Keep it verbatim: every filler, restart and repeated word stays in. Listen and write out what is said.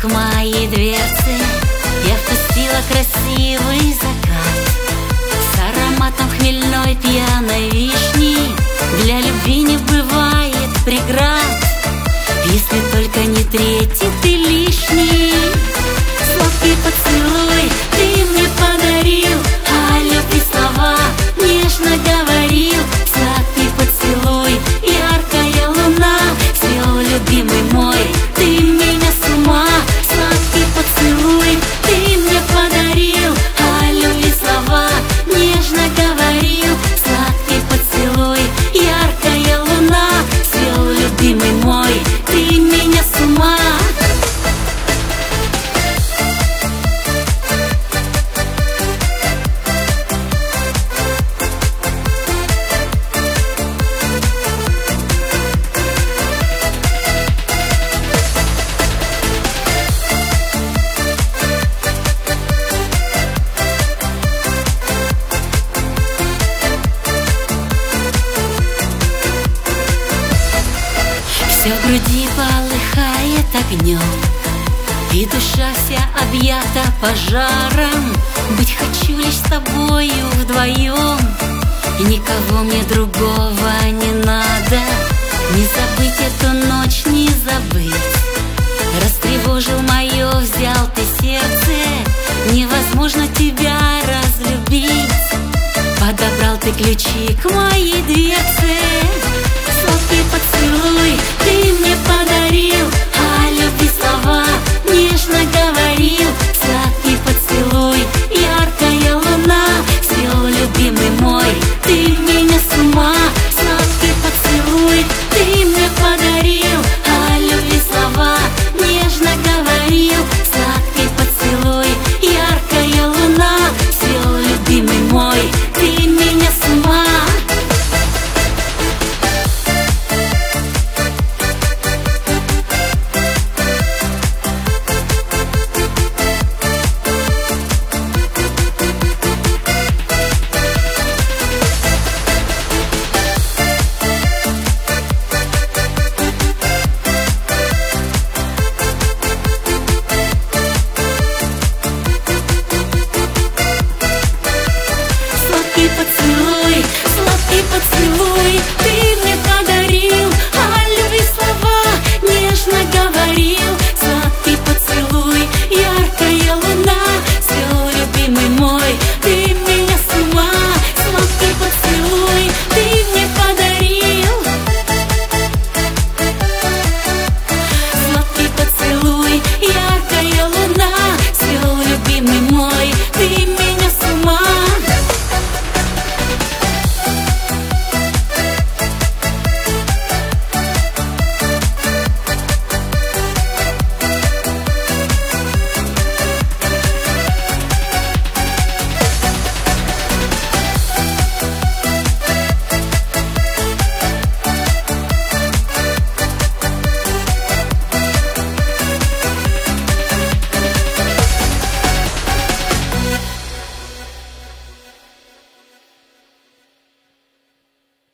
к моей дверце я впустила красивый закат с ароматом хмельной пьяной вишни. Для любви не бывает преград, если только не третий ты лишний. Сладкий поцелуй ты мне подарил, а любви слова нежно говорил. Сладкий поцелуй, яркая луна, свел любимый мой, ты меня с ума. Сладкий поцелуй ты мне подарил, а любви слова нежно говорил. Сладкий поцелуй, яркая луна, свел любимый мой, ты меня с ума. Все в груди полыхает огнем, и душа вся объята пожаром. Быть хочу лишь с тобою вдвоем, и никого мне другого не надо. Не забыть эту ночь, не забыть. Растревожил мое, взял ты сердце, невозможно тебя разлюбить. Подобрал ты ключи к моей дверце.